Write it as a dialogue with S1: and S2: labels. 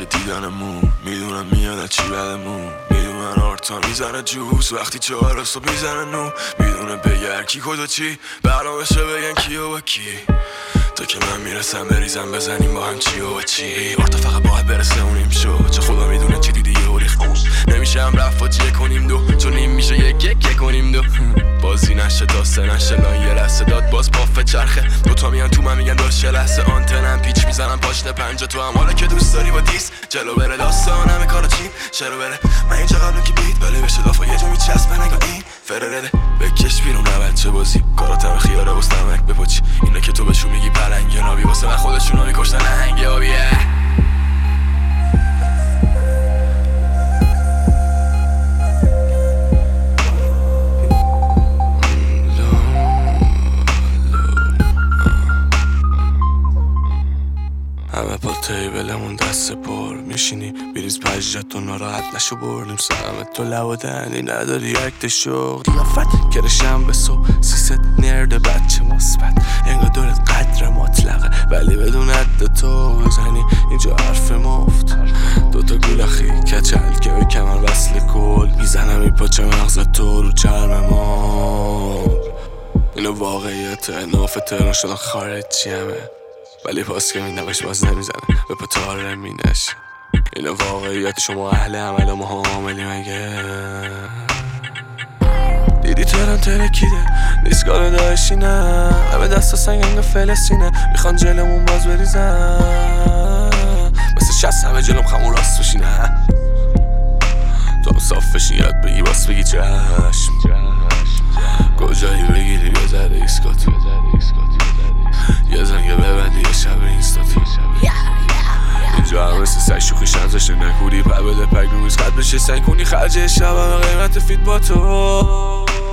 S1: دیدنمون، میدونم میاد از چی بدمون، میدونن آرتا میزنه جوز وقتی 4 صبح میزنه نو، میدونه بگر کی کجا چی برنامه‌شه بگن کی و کی، تا که من میرسم بریزم بزنیم با هم چی و چی. آرتا فقط باید برسه اونیم شو، چه خدا میدونه چی دیدی و ریخ نمیشه هم رفت کنیم دو، چون این میشه یک کنیم دو. بازی نشه تا 3 نشه لان یه لحظه داد باز پافه چرخه، دوتا میان تو من میگن داشت چه لحظه آنتنم پیچ میزنم پاشنه 5 تو هم حالا که دوست داری با دیس جلو بره داستان همه کارا چیم چرا بره من اینجا قبلم که بیت بله بشه دافا یه جو میچسبه نگاه این فررده بکش بیرون بچه بازی کاراتم خیاره واسه نمک بپاچی اینه که تو بهشون میگی پلنگ یا نابی واسه من خودشون رو میکشتن هنگ آبیه. همه با تیبلمون دست پر میشینی بیریز پجت و ناراحت نشو بردیم سلامت تو لب و دهنی نداری اکت شغل قیافت کرشم به صبح 300 نرد بچه مثبت انگار دورت قدر مطلقه ولی بدون عد تو بزنی اینجا حرف مفت دوتا گولخی کچل که به کمر وصل کل میزنم این پاچه مغز تو رو چرم ما اینو واقعیت ناف تهران شدن خارجی همه ولی پاس که میدمش باز نمیزنه به پتاره مینش اینو واقعیت شما اهل عمل و ما عاملی مگه دیدی تهران ترکیده نیستگاه داشتی نه همه دستا سنگنگ فلسطینه میخوان جلمون باز بریزن مثل 60 همه جلوم خمون راست بشی نه تو هم صاف بشی یاد بگی باس بگی چشم کجایی بگیری یه ذره ایسکات یه زنگه ببندی یه شب اینستاتی اینجا هم مثل سگ شوخی شمزش نکوری پر بده پک رویز قد بشه سنگ کنی خرج شب همه قیمت فیت با تو